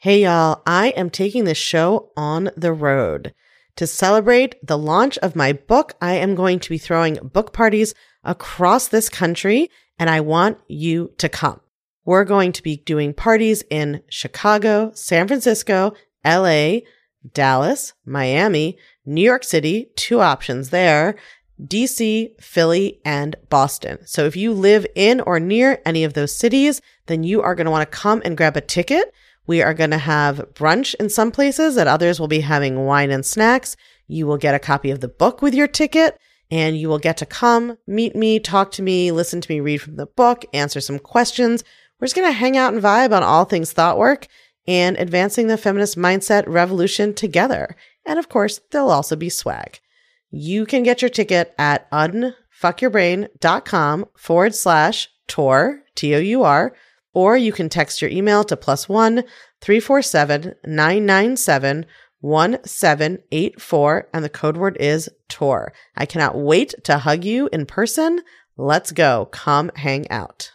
Hey y'all, I am taking this show on the road. To celebrate the launch of my book, I am going to be throwing book parties across this country, and I want you to come. We're going to be doing parties in Chicago, San Francisco, LA, Dallas, Miami, New York City, 2 options there, DC, Philly, and Boston. So if you live in or near any of those cities, then you are going to want to come and grab a ticket. We are going to have brunch in some places, at others we'll be having wine and snacks. You will get a copy of the book with your ticket, and you will get to come, meet me, talk to me, listen to me read from the book, answer some questions. We're just going to hang out and vibe on all things thought work and advancing the feminist mindset revolution together. And of course, there'll also be swag. You can get your ticket at unfuckyourbrain.com/tour, T-O-U-R, or you can text your email to +1 347 997 1784, and the code word is TOUR. I cannot wait to hug you in person. Let's go. Come hang out.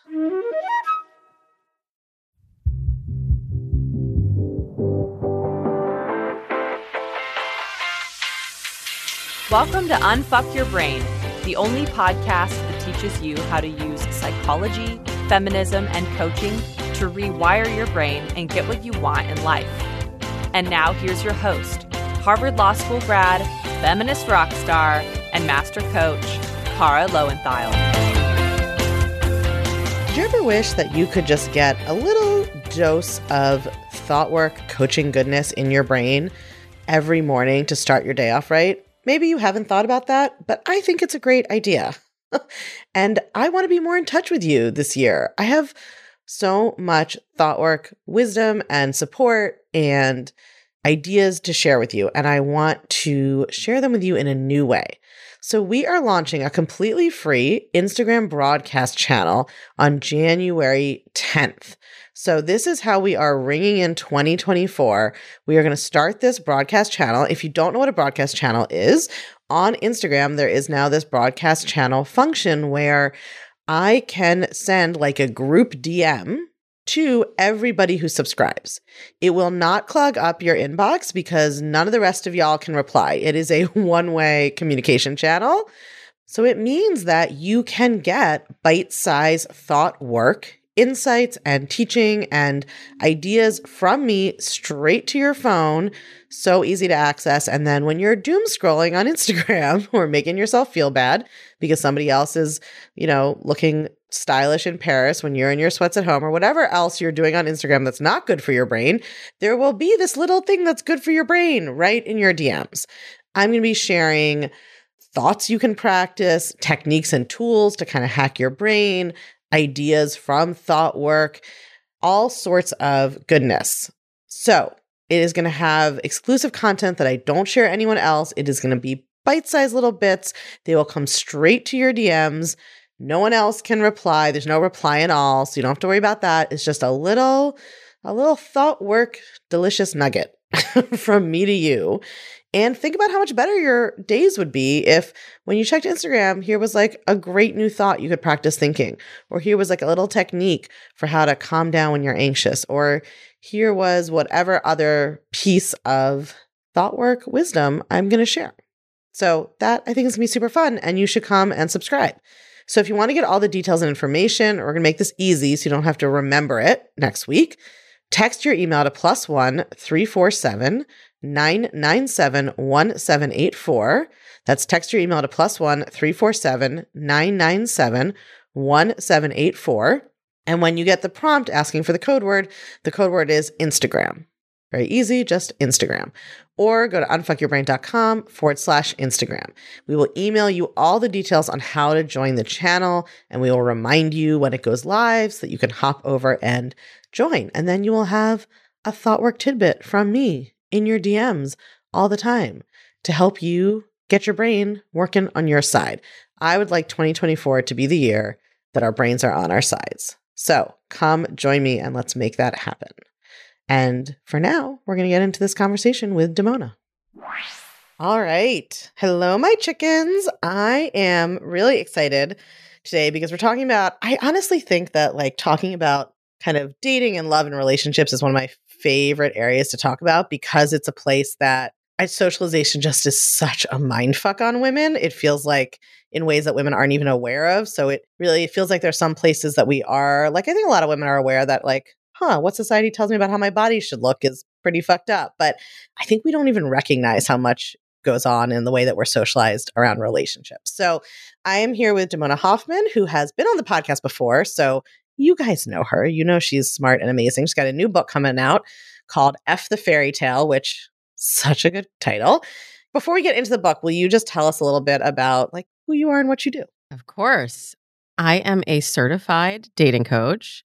Welcome to Unfuck Your Brain, the only podcast that teaches you how to use psychology, feminism, and coaching to rewire your brain and get what you want in life. And now here's your host, Harvard Law School grad, feminist rock star, and master coach, Kara Loewentheil. Do you ever wish that you could just get a little dose of thought work, coaching goodness in your brain every morning to start your day off right? Maybe you haven't thought about that, but I think it's a great idea. And I want to be more in touch with you this year. I have so much thought work, wisdom, and support and ideas to share with you. And I want to share them with you in a new way. So we are launching a completely free Instagram broadcast channel on January 10th. So this is how we are ringing in 2024. We are going to start this broadcast channel. If you don't know what a broadcast channel is, on Instagram, there is now this broadcast channel function where I can send like a group DM to everybody who subscribes. It will not clog up your inbox because none of the rest of y'all can reply. It is a one-way communication channel. So it means that you can get bite-sized thought work, insights and teaching and ideas from me straight to your phone. So easy to access. And then when you're doom scrolling on Instagram or making yourself feel bad because somebody else is, looking stylish in Paris when you're in your sweats at home or whatever else you're doing on Instagram that's not good for your brain, there will be this little thing that's good for your brain right in your DMs. I'm going to be sharing thoughts you can practice, techniques and tools to kind of hack your brain, ideas from thought work, all sorts of goodness. So it is going to have exclusive content that I don't share anyone else. It is going to be bite-sized little bits. They will come straight to your DMs. No one else can reply. There's no reply at all. So you don't have to worry about that. It's just a little thought work, delicious nugget from me to you. And think about how much better your days would be if when you checked Instagram, here was like a great new thought you could practice thinking, or here was like a little technique for how to calm down when you're anxious, or here was whatever other piece of thought work wisdom I'm going to share. So that I think is going to be super fun, and you should come and subscribe. So if you want to get all the details and information, we're going to make this easy so you don't have to remember it next week. Text your email to +1 347 997 1784. That's text your email to +1 347 997 1784. And when you get the prompt asking for the code word is Instagram. Very easy, just Instagram. Or go to unfuckyourbrain.com/Instagram. We will email you all the details on how to join the channel, and we will remind you when it goes live so that you can hop over and join. And then you will have a thought work tidbit from me in your DMs all the time to help you get your brain working on your side. I would like 2024 to be the year that our brains are on our sides. So come join me and let's make that happen. And for now, we're going to get into this conversation with Damona. All right. Hello, my chickens. I am really excited today because we're talking about, I honestly think that talking about kind of dating and love and relationships is one of my favorite areas to talk about because it's a place that socialization just is such a mindfuck on women. It feels like in ways that women aren't even aware of. So it really feels like there's some places that we are, like, I think a lot of women are aware that, like, what society tells me about how my body should look is pretty fucked up. But I think we don't even recognize how much goes on in the way that we're socialized around relationships. So I am here with Damona Hoffman, who has been on the podcast before. So you guys know her. You know she's smart and amazing. She's got a new book coming out called F the Fairy Tale, which such a good title. Before we get into the book, will you just tell us a little bit about like who you are and what you do? Of course. I am a certified dating coach.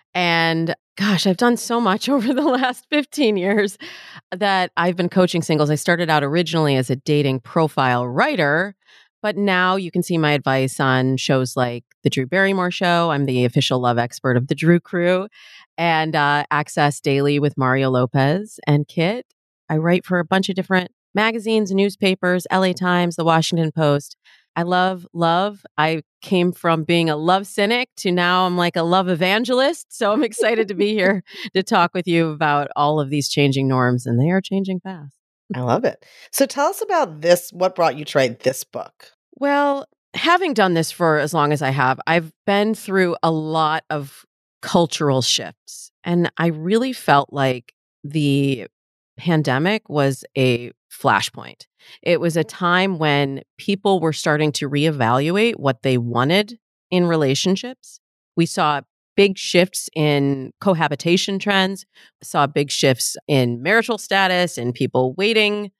And gosh, I've done so much over the last 15 years that I've been coaching singles. I started out originally as a dating profile writer, but now you can see my advice on shows like The Drew Barrymore Show. I'm the official love expert of the Drew Crew, and Access Daily with Mario Lopez and Kit. I write for a bunch of different magazines, newspapers, LA Times, The Washington Post. I love love. I came from being a love cynic to now I'm like a love evangelist. So I'm excited to be here to talk with you about all of these changing norms, and they are changing fast. I love it. So tell us about this. What brought you to write this book? Well, having done this for as long as I have, I've been through a lot of cultural shifts, and I really felt like the pandemic was a flashpoint. It was a time when people were starting to reevaluate what they wanted in relationships. We saw big shifts in cohabitation trends, saw big shifts in marital status and people waiting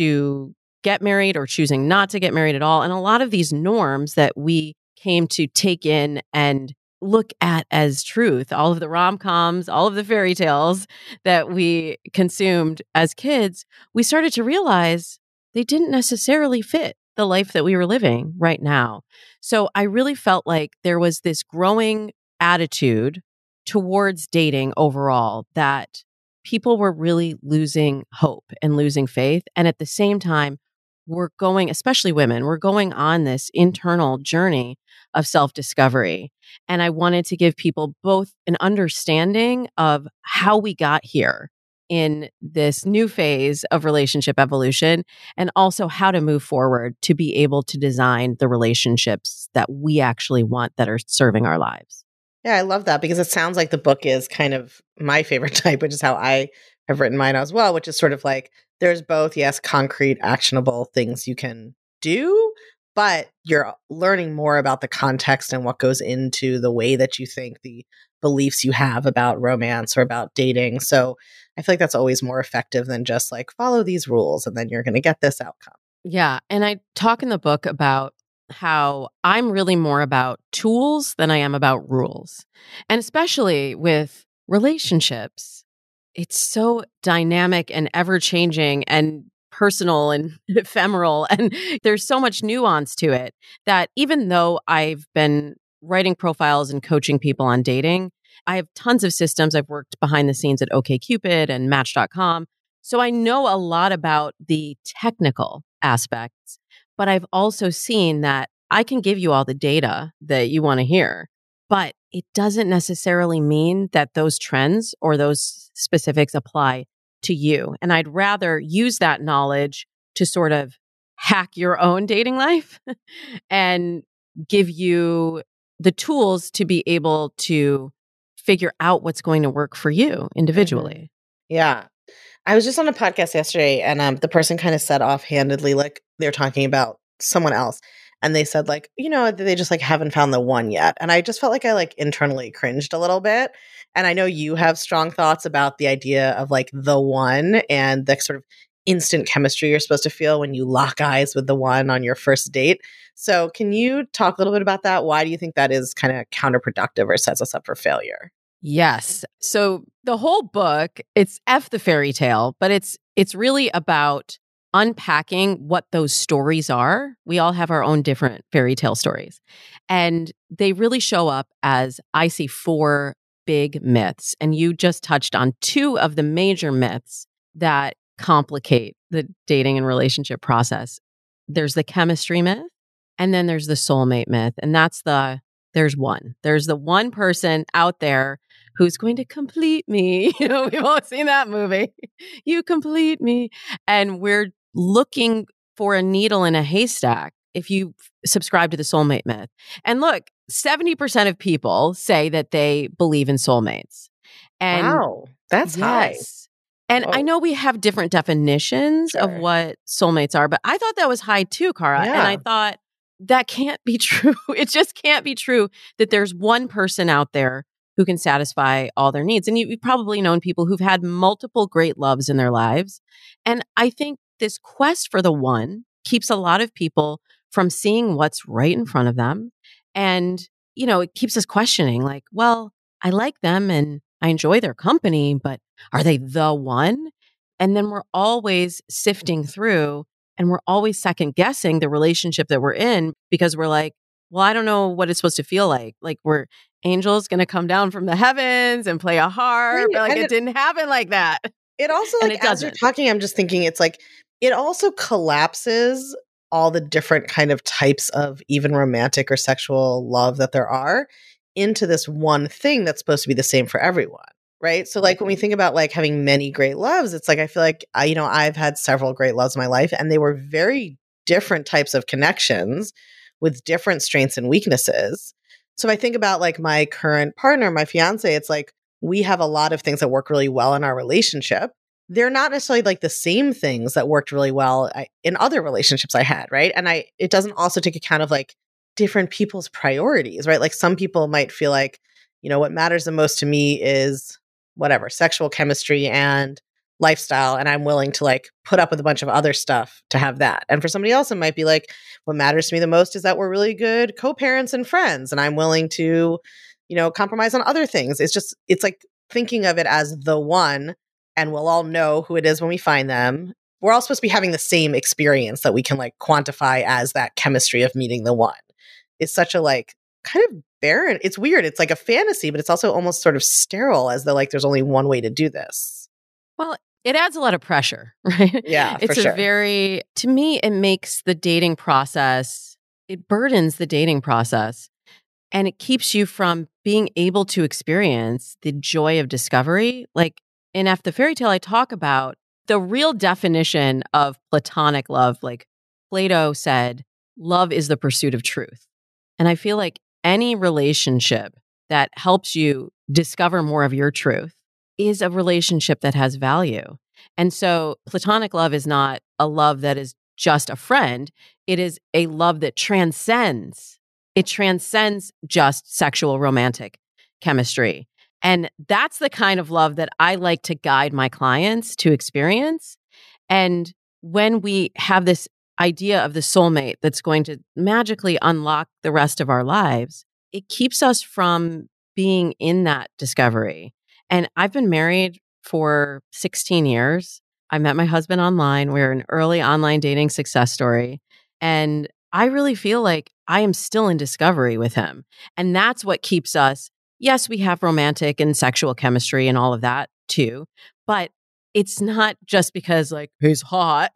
to get married or choosing not to get married at all. And a lot of these norms that we came to take in and look at as truth, all of the rom-coms, all of the fairy tales that we consumed as kids, we started to realize they didn't necessarily fit the life that we were living right now. So I really felt like there was this growing attitude towards dating overall that people were really losing hope and losing faith. And at the same time, we're going, especially women, we're going on this internal journey of self-discovery. And I wanted to give people both an understanding of how we got here in this new phase of relationship evolution, and also how to move forward to be able to design the relationships that we actually want that are serving our lives. Yeah, I love that because it sounds like the book is kind of my favorite type, which is how I have written mine as well, which is sort of like there's both, yes, concrete, actionable things you can do, but you're learning more about the context and what goes into the way that you think, the beliefs you have about romance or about dating. So I feel like that's always more effective than just like follow these rules and then you're going to get this outcome. Yeah. And I talk in the book about how I'm really more about tools than I am about rules. And especially with relationships, it's so dynamic and ever changing and personal and ephemeral. And there's so much nuance to it that even though I've been writing profiles and coaching people on dating, I have tons of systems. I've worked behind the scenes at OkCupid and Match.com. So I know a lot about the technical aspects, but I've also seen that I can give you all the data that you want to hear, but it doesn't necessarily mean that those trends or those specifics apply to you. And I'd rather use that knowledge to sort of hack your own dating life and give you the tools to be able to figure out what's going to work for you individually. Yeah. I was just on a podcast yesterday and the person kind of said offhandedly, like they're talking about someone else. And they said like, you know, they just like haven't found the one yet. And I just felt like I like internally cringed a little bit. And I know you have strong thoughts about the idea of like the one and the sort of instant chemistry you're supposed to feel when you lock eyes with the one on your first date. So can you talk a little bit about that? Why do you think that is kind of counterproductive or sets us up for failure? Yes. So the whole book, it's F the Fairy Tale, but it's really about unpacking what those stories are. We all have our own different fairy tale stories. And they really show up as, I see, 4 big myths. And you just touched on 2 of the major myths that complicate the dating and relationship process. There's the chemistry myth, and then there's the soulmate myth. And there's the one person out there who's going to complete me. We've all seen that movie. You complete me. And we're looking for a needle in a haystack if you subscribe to the soulmate myth. And look, 70% of people say that they believe in soulmates. And wow, that's high. And I know we have different definitions of what soulmates are, but I thought that was high too, Cara. Yeah. And I thought that can't be true. It just can't be true that there's one person out there who can satisfy all their needs. And you've probably known people who've had multiple great loves in their lives. And I think this quest for the one keeps a lot of people from seeing what's right in front of them. And, it keeps us questioning like, well, I like them and I enjoy their company, but are they the one? And then we're always sifting through and we're always second guessing the relationship that we're in because we're like, well, I don't know what it's supposed to feel like. Like we're angels going to come down from the heavens and play a harp. Right. Like it didn't happen like that. It also, like, as you're talking, I'm just thinking it's like, it also collapses all the different kind of types of even romantic or sexual love that there are into this one thing that's supposed to be the same for everyone. Right. So like when we think about like having many great loves, it's like, I feel like, I've had several great loves in my life and they were very different types of connections with different strengths and weaknesses. So if I think about like my current partner, my fiance, it's like, we have a lot of things that work really well in our relationship. They're not necessarily like the same things that worked really well in other relationships I had. Right. And it doesn't also take account of like different people's priorities, right? Like some people might feel like, what matters the most to me is whatever, sexual chemistry and lifestyle. And I'm willing to like put up with a bunch of other stuff to have that. And for somebody else, it might be like, what matters to me the most is that we're really good co-parents and friends. And I'm willing to, compromise on other things. It's like thinking of it as the one, and we'll all know who it is when we find them. We're all supposed to be having the same experience that we can like quantify as that chemistry of meeting the one. It's such a like kind of barren. It's weird. It's like a fantasy, but it's also almost sort of sterile as though like there's only one way to do this. Well, it adds a lot of pressure, right? Yeah, it's for sure. To me, it makes the dating process, it burdens the dating process and it keeps you from being able to experience the joy of discovery. Like in F the Fairy Tale, I talk about the real definition of platonic love. Like Plato said, love is the pursuit of truth. And I feel like any relationship that helps you discover more of your truth is a relationship that has value. And so platonic love is not a love that is just a friend. It is a love that transcends. It transcends just sexual romantic chemistry. And that's the kind of love that I like to guide my clients to experience. And when we have this idea of the soulmate that's going to magically unlock the rest of our lives, it keeps us from being in that discovery. And I've been married for 16 years. I met my husband online. We're an early online dating success story. And I really feel like I am still in discovery with him. And that's what keeps us. Yes, we have romantic and sexual chemistry and all of that too. But it's not just because like he's hot.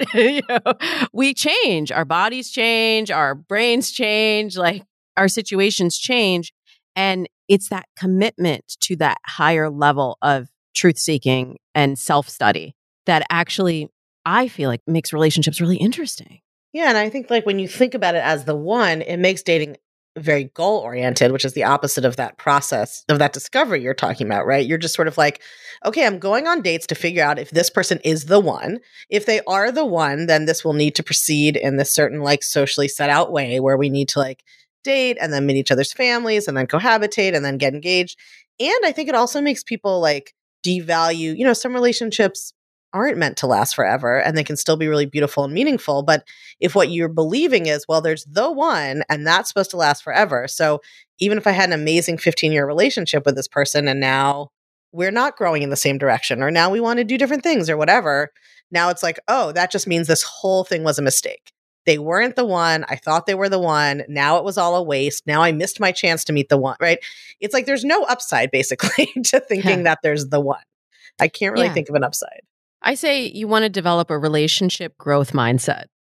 We change. Our bodies change. Our brains change. Like our situations change. And it's that commitment to that higher level of truth seeking and self-study that actually, I feel like makes relationships really interesting. Yeah. And I think like when you think about it as the one, it makes dating very goal oriented, which is the opposite of that process of that discovery you're talking about, right? You're just sort of like, okay, I'm going on dates to figure out if this person is the one. If they are the one, then this will need to proceed in this certain like socially set out way where we need to like date and then meet each other's families and then cohabitate and then get engaged. And I think it also makes people like devalue, some relationships aren't meant to last forever and they can still be really beautiful and meaningful. But if what you're believing is, well, there's the one and that's supposed to last forever. So even if I had an amazing 15-year relationship with this person and now we're not growing in the same direction or now we want to do different things or whatever, now it's like, oh, that just means this whole thing was a mistake. They weren't the one. I thought they were the one. Now it was all a waste. Now I missed my chance to meet the one, right? It's like there's no upside basically to thinking that there's the one. I can't really think of an upside. I say you want to develop a relationship growth mindset.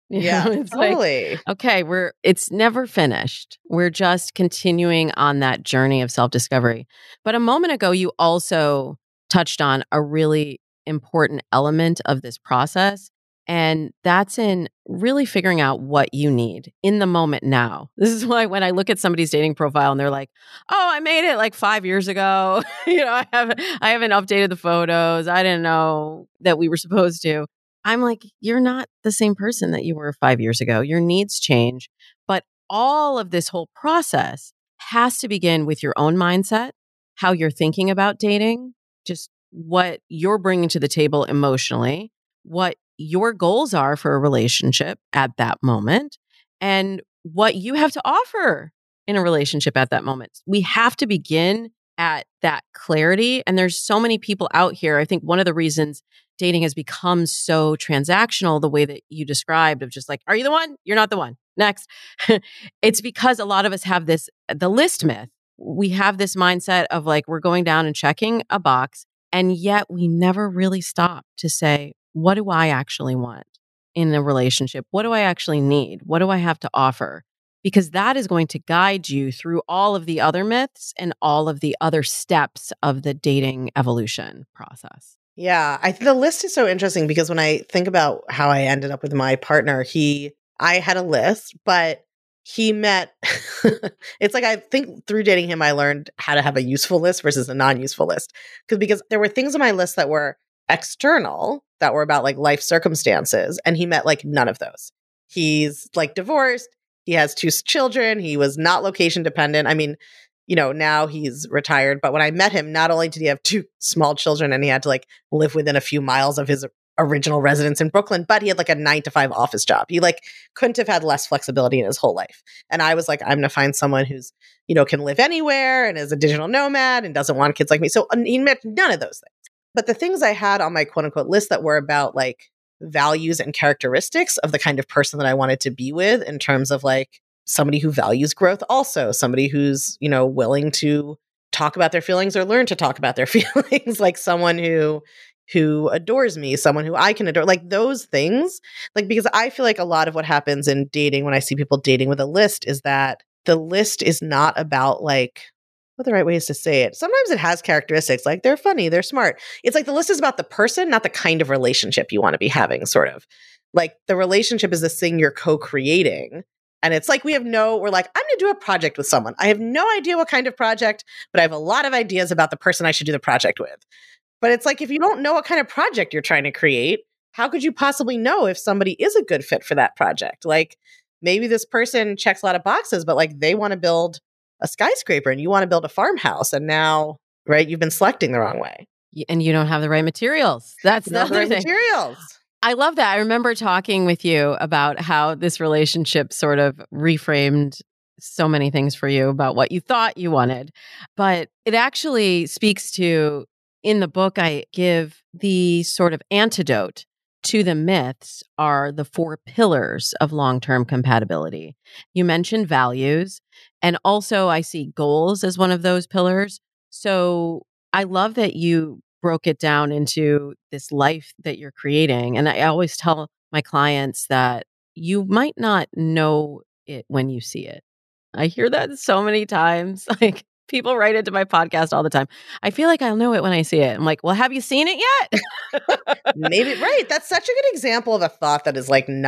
Yeah, It's totally. okay, it's never finished. We're just continuing on that journey of self-discovery. But a moment ago, you also touched on a really important element of this process, and that's in really figuring out what you need in the moment now. This is why when I look at somebody's dating profile and they're like, "Oh, I made it like 5 years ago. I haven't updated the photos. I didn't know that we were supposed to." I'm like, you're not the same person that you were 5 years ago. Your needs change. But all of this whole process has to begin with your own mindset, how you're thinking about dating, just what you're bringing to the table emotionally, what your goals are for a relationship at that moment, and what you have to offer in a relationship at that moment. We have to begin at that clarity. And there's so many people out here. I think one of the reasons dating has become so transactional, the way that you described, of just like, are you the one? You're not the one. Next. It's because a lot of us have the list myth. We have this mindset of like, we're going down and checking a box. And yet we never really stop to say, what do I actually want in a relationship? What do I actually need? What do I have to offer? Because that is going to guide you through all of the other myths and all of the other steps of the dating evolution process. Yeah, I think the list is so interesting because when I think about how I ended up with my partner, I had a list, but he met, it's like I think through dating him, I learned how to have a useful list versus a non-useful list. Because there were things on my list that were external, that were about like life circumstances, and he met like none of those. He's like divorced, he has 2 children, he was not location dependent. I mean, now he's retired. But when I met him, not only did he have 2 small children and he had to like live within a few miles of his original residence in Brooklyn, but he had like a 9 to 5 office job. He like couldn't have had less flexibility in his whole life. And I was like, I'm going to find someone who's, can live anywhere and is a digital nomad and doesn't want kids like me. So he met none of those things. But the things I had on my quote unquote list that were about like values and characteristics of the kind of person that I wanted to be with, in terms of like somebody who values growth, also somebody who's, willing to talk about their feelings or learn to talk about their feelings, like someone who adores me, someone who I can adore, like those things. Like, because I feel like a lot of what happens in dating when I see people dating with a list is that the list is not about like, what are the right ways to say it? Sometimes it has characteristics like they're funny, they're smart. It's like the list is about the person, not the kind of relationship you want to be having, sort of. Like the relationship is this thing you're co-creating. And it's like we're like, I'm going to do a project with someone. I have no idea what kind of project, but I have a lot of ideas about the person I should do the project with. But it's like, if you don't know what kind of project you're trying to create, how could you possibly know if somebody is a good fit for that project? Like maybe this person checks a lot of boxes, but like they want to build a skyscraper and you want to build a farmhouse. And now, right, you've been selecting the wrong way. And you don't have the right materials. That's the other right thing. Materials. I love that. I remember talking with you about how this relationship sort of reframed so many things for you about what you thought you wanted. But it actually speaks to, in the book, I give the sort of antidote to the myths are the 4 pillars of long-term compatibility. You mentioned values, and also I see goals as one of those pillars. So I love that you broke it down into this life that you're creating. And I always tell my clients that you might not know it when you see it. I hear that so many times. Like people write into my podcast all the time. I feel like I'll know it when I see it. I'm like, well, have you seen it yet? Maybe, right. That's such a good example of a thought that is like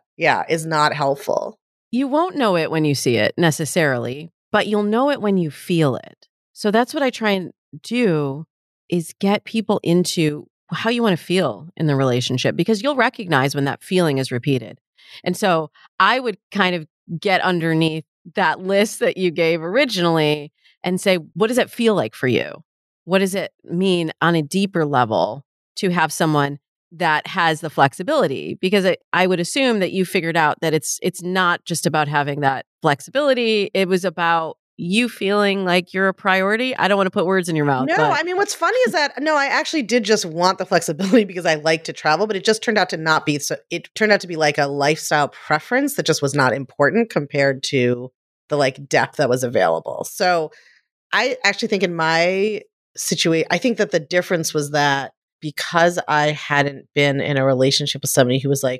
is not helpful. You won't know it when you see it necessarily, but you'll know it when you feel it. So that's what I try and do, is get people into how you want to feel in the relationship, because you'll recognize when that feeling is repeated. And so I would kind of get underneath that list that you gave originally and say, what does it feel like for you? What does it mean on a deeper level to have someone that has the flexibility? Because I would assume that you figured out that it's not just about having that flexibility. It was about you feeling like you're a priority. I don't want to put words in your mouth. No, I mean, what's funny is that, no, I actually did just want the flexibility because I like to travel, but it just turned out to not be, so it turned out to be like a lifestyle preference that just was not important compared to the like depth that was available. So I actually think in my situation, I think that the difference was that because I hadn't been in a relationship with somebody who was like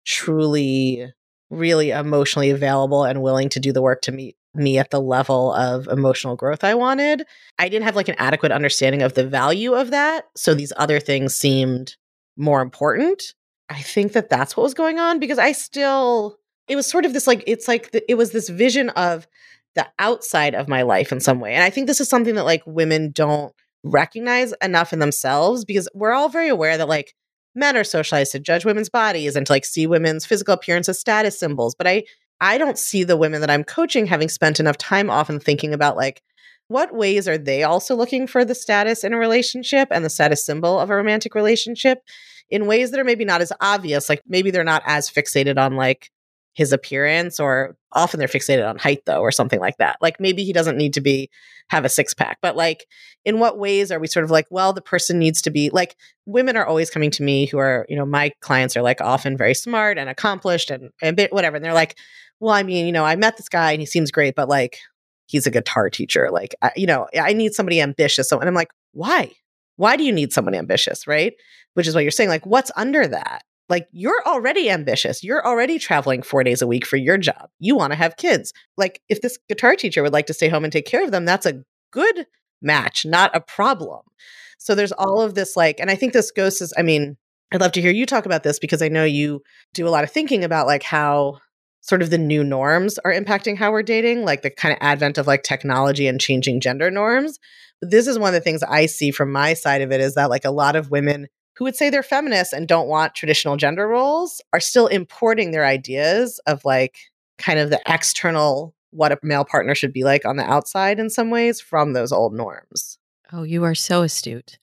truly, really emotionally available and willing to do the work to meet me at the level of emotional growth I wanted. I didn't have like an adequate understanding of the value of that. So these other things seemed more important. I think that that's what was going on because it was sort of this like, it was this vision of the outside of my life in some way. And I think this is something that like women don't recognize enough in themselves because we're all very aware that like men are socialized to judge women's bodies and to like see women's physical appearance as status symbols. But I don't see the women that I'm coaching having spent enough time often thinking about like, what ways are they also looking for the status in a relationship and the status symbol of a romantic relationship in ways that are maybe not as obvious? Like maybe they're not as fixated on like his appearance, or often they're fixated on height though, or something like that. Like maybe he doesn't need to have a six pack, but like in what ways are we sort of like, well, the person needs to be like, women are always coming to me who are, my clients are like often very smart and accomplished and whatever. And they're like, well, I mean, I met this guy and he seems great, but like, he's a guitar teacher. Like, I need somebody ambitious. So, and I'm like, why? Why do you need someone ambitious? Right. Which is what you're saying. Like, what's under that? Like, you're already ambitious. You're already traveling 4 days a week for your job. You want to have kids. Like, if this guitar teacher would like to stay home and take care of them, that's a good match, not a problem. So there's all of this, like, and I think this goes to, I'd love to hear you talk about this because I know you do a lot of thinking about like how sort of the new norms are impacting how we're dating, like the kind of advent of like technology and changing gender norms. But this is one of the things I see from my side of it is that like a lot of women who would say they're feminists and don't want traditional gender roles are still importing their ideas of like kind of the external, what a male partner should be like on the outside in some ways from those old norms. Oh, you are so astute.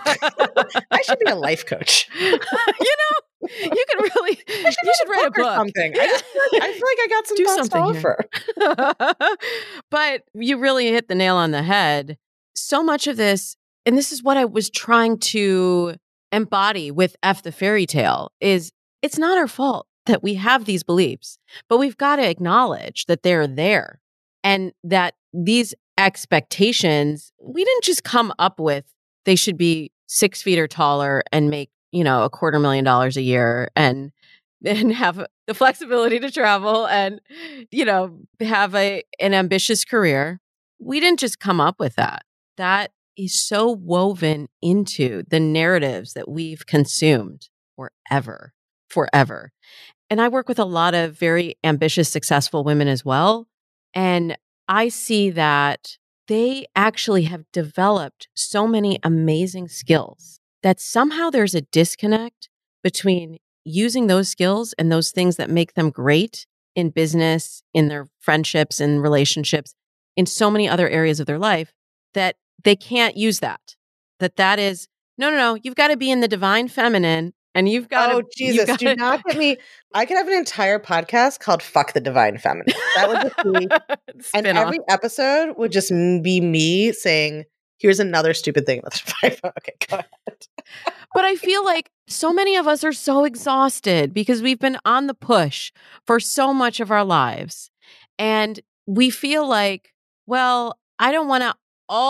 I should be a life coach. You could really, you should write a book or something. I feel like I got some thoughts to offer. But you really hit the nail on the head. So much of this, and this is what I was trying to embody with F the fairy tale, is it's not our fault that we have these beliefs, but we've got to acknowledge that they're there and that these expectations, we didn't just come up with they should be 6 feet or taller and make, $250,000 a year and have the flexibility to travel and, have an ambitious career. We didn't just come up with that. That is so woven into the narratives that we've consumed forever. And I work with a lot of very ambitious, successful women as well. And I see that they actually have developed so many amazing skills that somehow there's a disconnect between using those skills and those things that make them great in business, in their friendships and relationships, in so many other areas of their life that they can't use that. That is, no, you've got to be in the divine feminine and you've got to... Oh, Jesus, do not get me... I could have an entire podcast called Fuck the Divine Feminine. That would just be... and every episode would just be me saying, here's another stupid thing about the divine. Okay, go ahead. But I feel like so many of us are so exhausted because we've been on the push for so much of our lives. And we feel like, well, I don't want to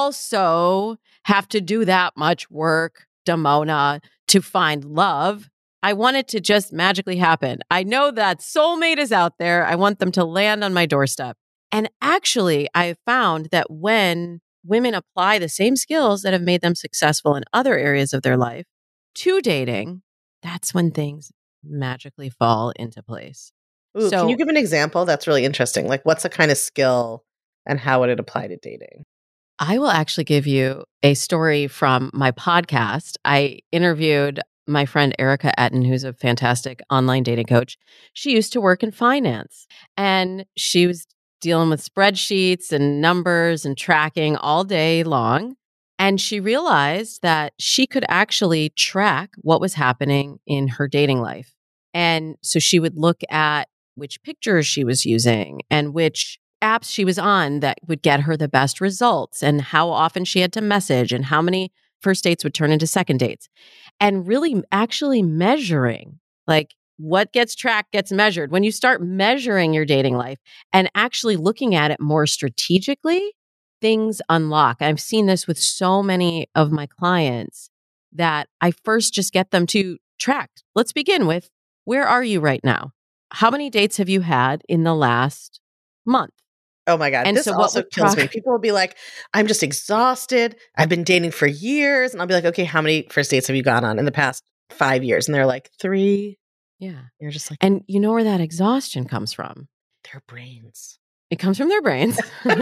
also have to do that much work, Damona, to find love. I want it to just magically happen. I know that soulmate is out there. I want them to land on my doorstep. And actually, I have found that when women apply the same skills that have made them successful in other areas of their life to dating, that's when things magically fall into place. Ooh, can you give an example? That's really interesting. Like, what's a kind of skill and how would it apply to dating? I will actually give you a story from my podcast. I interviewed my friend Erica Etten, who's a fantastic online dating coach. She used to work in finance and she was dealing with spreadsheets and numbers and tracking all day long. And she realized that she could actually track what was happening in her dating life. And so she would look at which pictures she was using and which apps she was on that would get her the best results and how often she had to message and how many first dates would turn into second dates. And really actually measuring, like, what gets tracked gets measured. When you start measuring your dating life and actually looking at it more strategically, things unlock. I've seen this with so many of my clients that I first just get them to track. Let's begin with where are you right now? How many dates have you had in the last month? Oh my God. And This so what also would kills me. People will be like, I'm just exhausted. I've been dating for years. And I'll be like, okay, how many first dates have you gone on in the past 5 years? And they're like, 3. Yeah. You're just like, And you know where that exhaustion comes from? their brains. It comes from their brains,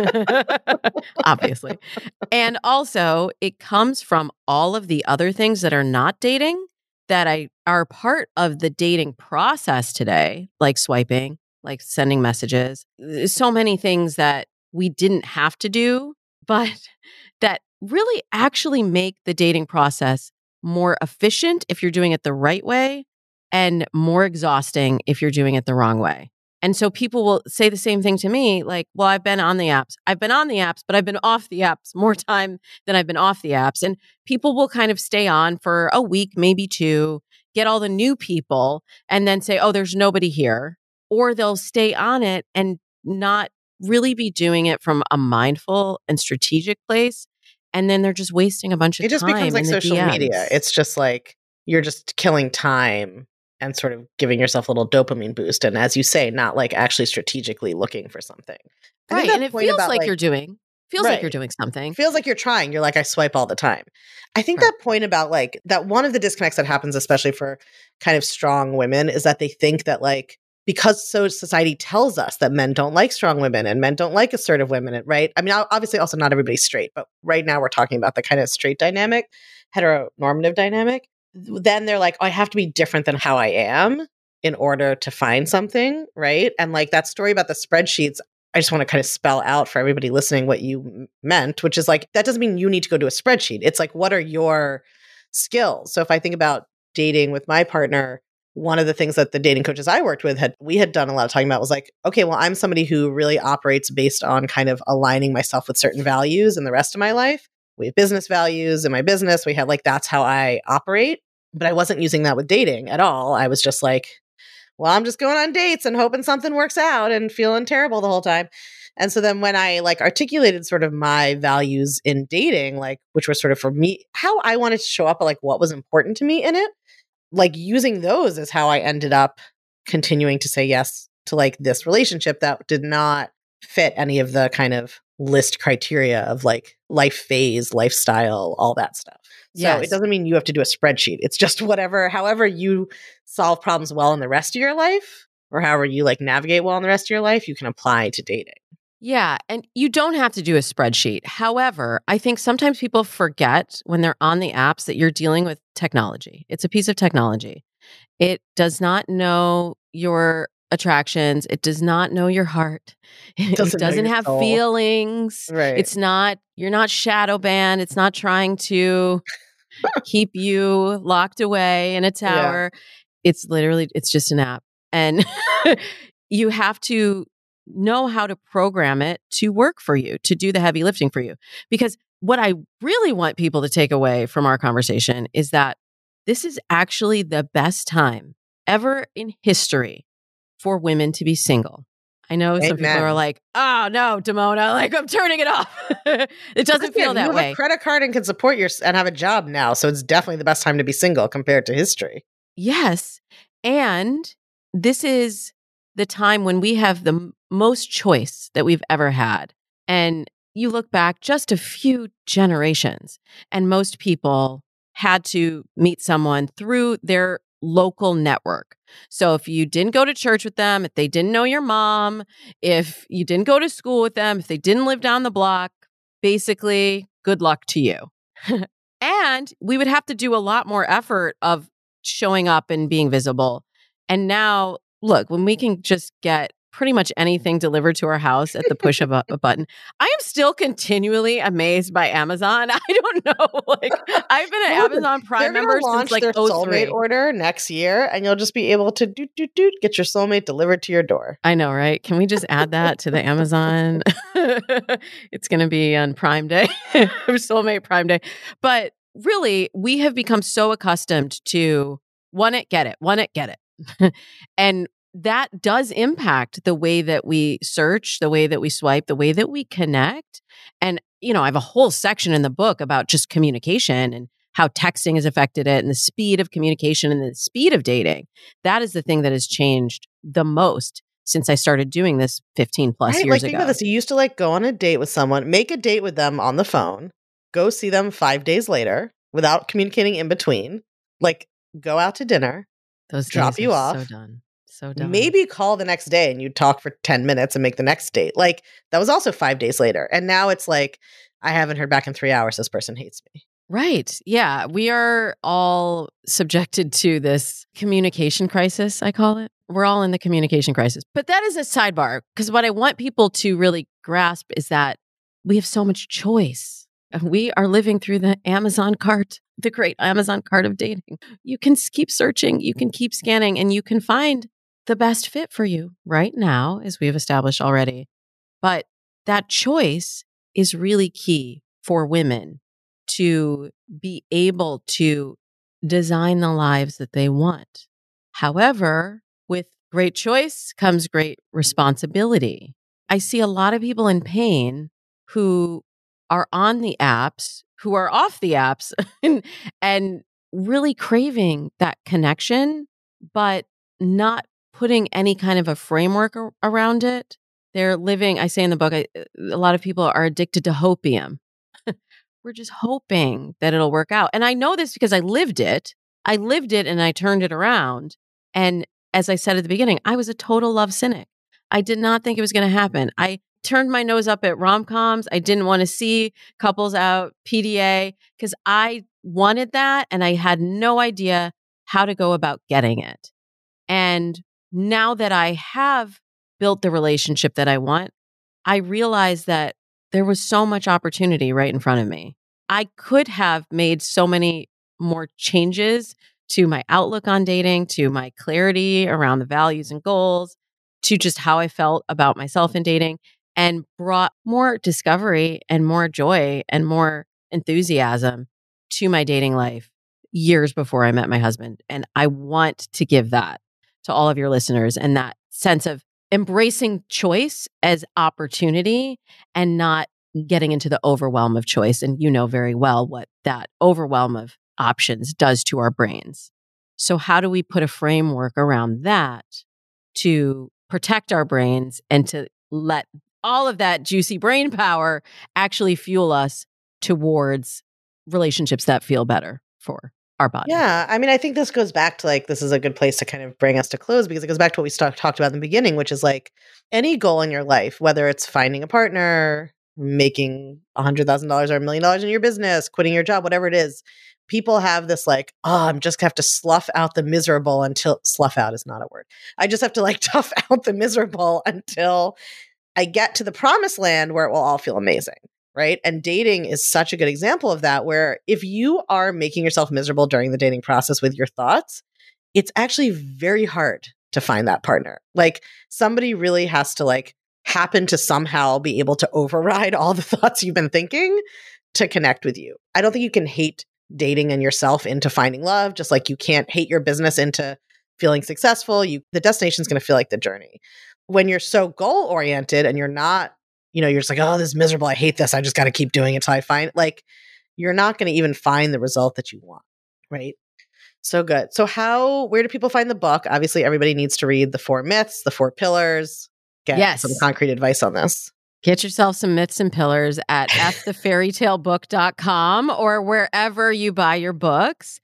obviously. And also, it comes from all of the other things that are not dating that are part of the dating process today, like swiping, like sending messages. There's so many things that we didn't have to do, but that really actually make the dating process more efficient if you're doing it the right way and more exhausting if you're doing it the wrong way. And so people will say the same thing to me, like, well, I've been on the apps. I've been on the apps, but I've been off the apps more time than I've been off the apps. And people will kind of stay on for a week, maybe 2, get all the new people, and then say, oh, there's nobody here. Or they'll stay on it and not really be doing it from a mindful and strategic place. And then they're just wasting a bunch of time. It just becomes like in the social DMs. media. It's just like you're just killing time and sort of giving yourself a little dopamine boost. And as you say, not like actually strategically looking for something. Right. And it feels like you're doing something. Feels like you're trying. You're like, I swipe all the time. I think that point about like that one of the disconnects that happens, especially for kind of strong women, is that they think that like, because society tells us that men don't like strong women and men don't like assertive women, right? I mean, obviously also not everybody's straight, but right now we're talking about the kind of straight dynamic, heteronormative dynamic. Then they're like, oh, I have to be different than how I am in order to find something, right? And like that story about the spreadsheets, I just want to kind of spell out for everybody listening what you meant, which is like, that doesn't mean you need to go to a spreadsheet. It's like, what are your skills? So if I think about dating with my partner, one of the things that the dating coaches I worked with we had done a lot of talking about was like, okay, well, I'm somebody who really operates based on kind of aligning myself with certain values in the rest of my life. We have business values in my business. We had like, that's how I operate. But I wasn't using that with dating at all. I was just like, well, I'm just going on dates and hoping something works out and feeling terrible the whole time. And so then when I like articulated sort of my values in dating, like, which were sort of for me, how I wanted to show up, like what was important to me in it, like using those is how I ended up continuing to say yes to like this relationship that did not fit any of the kind of list criteria of like life phase, lifestyle, all that stuff. So it doesn't mean you have to do a spreadsheet. It's just however you solve problems well in the rest of your life, or however you like navigate well in the rest of your life, you can apply to dating. Yeah. And you don't have to do a spreadsheet. However, I think sometimes people forget when they're on the apps that you're dealing with technology. It's a piece of technology. It does not know your attractions. It does not know your heart. It doesn't have feelings. Right. You're not shadow banned. It's not trying to keep you locked away in a tower. Yeah. It's just an app. And you have to know how to program it to work for you, to do the heavy lifting for you. Because what I really want people to take away from our conversation is that this is actually the best time ever in history for women to be single. I know some people are like, oh no, Damona, like I'm turning it off. It doesn't feel that way. You have a credit card and can support and have a job now. So it's definitely the best time to be single compared to history. Yes. And this is the time when we have the most choice that we've ever had. And you look back just a few generations, and most people had to meet someone through their local network. So if you didn't go to church with them, if they didn't know your mom, if you didn't go to school with them, if they didn't live down the block, basically, good luck to you. And we would have to do a lot more effort of showing up and being visible. And now, look, when we can just get pretty much anything delivered to our house at the push of a button. I am still continually amazed by Amazon. I don't know. Like, I've been an Amazon Prime member since like their 03. soulmate order next year, and you'll just be able to get your soulmate delivered to your door. I know, right? Can we just add that to the Amazon? It's going to be on Prime Day, Soulmate Prime Day. But really, we have become so accustomed to want it, get it. And that does impact the way that we search, the way that we swipe, the way that we connect. And, you know, I have a whole section in the book about just communication and how texting has affected it and the speed of communication and the speed of dating. That is the thing that has changed the most since I started doing this 15 plus years Think ago. about this. You used to go on a date with someone, make a date with them on the phone, go see them 5 days later without communicating in between, go out to dinner, Those drop days you are off. So done. Maybe call the next day and you talk for 10 minutes and make the next date. That was also 5 days later. And now it's I haven't heard back in 3 hours. This person hates me. Right. Yeah. We are all subjected to this communication crisis, I call it. We're all in the communication crisis. But that is a sidebar, because what I want people to really grasp is that we have so much choice. We are living through the Amazon cart, the great Amazon cart of dating. You can keep searching, you can keep scanning, and you can find the best fit for you right now, as we've established already. But that choice is really key for women to be able to design the lives that they want. However, with great choice comes great responsibility. I see a lot of people in pain who are on the apps, who are off the apps, and really craving that connection, but not putting any kind of a framework around it. They're living, I say in the book, a lot of people are addicted to hopium. We're just hoping that it'll work out. And I know this because I lived it. I lived it and I turned it around. And as I said at the beginning, I was a total love cynic. I did not think it was going to happen. I turned my nose up at rom-coms. I didn't want to see couples out PDA because I wanted that and I had no idea how to go about getting it. And now that I have built the relationship that I want, I realize that there was so much opportunity right in front of me. I could have made so many more changes to my outlook on dating, to my clarity around the values and goals, to just how I felt about myself in dating, and brought more discovery and more joy and more enthusiasm to my dating life years before I met my husband. And I want to give that to all of your listeners, and that sense of embracing choice as opportunity and not getting into the overwhelm of choice. And you know very well what that overwhelm of options does to our brains. So how do we put a framework around that to protect our brains and to let all of that juicy brain power actually fuel us towards relationships that feel better for our body? Yeah. I mean, I think this goes back to this is a good place to kind of bring us to close, because it goes back to what we talked about in the beginning, which is any goal in your life, whether it's finding a partner, making $100,000 or $1 million in your business, quitting your job, whatever it is, people have this I'm just have to slough out the miserable until slough out is not a word. I just have to tough out the miserable until I get to the promised land where it will all feel amazing. Right. And dating is such a good example of that, where if you are making yourself miserable during the dating process with your thoughts, it's actually very hard to find that partner. Somebody really has to happen to somehow be able to override all the thoughts you've been thinking to connect with you. I don't think you can hate dating and yourself into finding love, just like you can't hate your business into feeling successful. The destination is going to feel like the journey. When you're so goal oriented and you're not, you're just oh, this is miserable, I hate this, I just got to keep doing it until I find you're not going to even find the result that you want. Right. So good. So where do people find the book? Obviously, everybody needs to read the 4 myths, the 4 pillars, get some concrete advice on this. Get yourself some myths and pillars at fthefairytalebook.com or wherever you buy your books.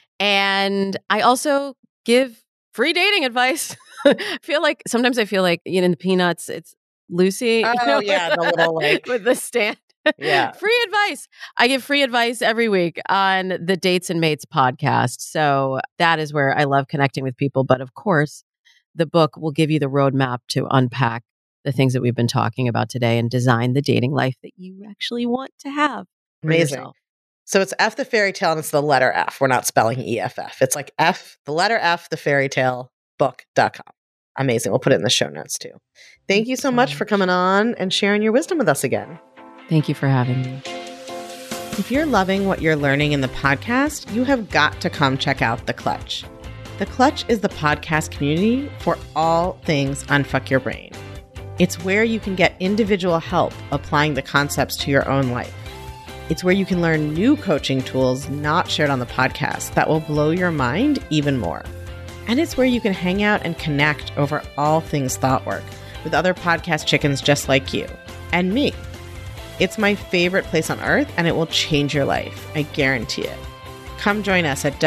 And I also give free dating advice. Sometimes I feel like in the Peanuts, it's Lucy. Oh, yeah, the little with the stand. Yeah. Free advice. I give free advice every week on the Dates and Mates podcast. So that is where I love connecting with people. But of course, the book will give you the roadmap to unpack the things that we've been talking about today and design the dating life that you actually want to have. Amazing. Yourself. So it's F the fairy tale and it's the letter F. We're not spelling EFF. It's F, the letter F, the fairy tale book.com. Amazing. We'll put it in the show notes too. Thank you so much for coming on and sharing your wisdom with us again. Thank you for having me. If you're loving what you're learning in the podcast, you have got to come check out The Clutch. The Clutch is the podcast community for all things Unfuck Your Brain. It's where you can get individual help applying the concepts to your own life. It's where you can learn new coaching tools not shared on the podcast that will blow your mind even more. And it's where you can hang out and connect over all things thought work with other podcast chickens just like you and me. It's my favorite place on earth, and it will change your life. I guarantee it. Come join us at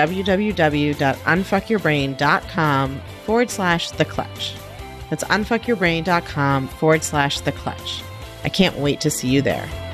www.unfuckyourbrain.com/theclutch. That's unfuckyourbrain.com/theclutch. I can't wait to see you there.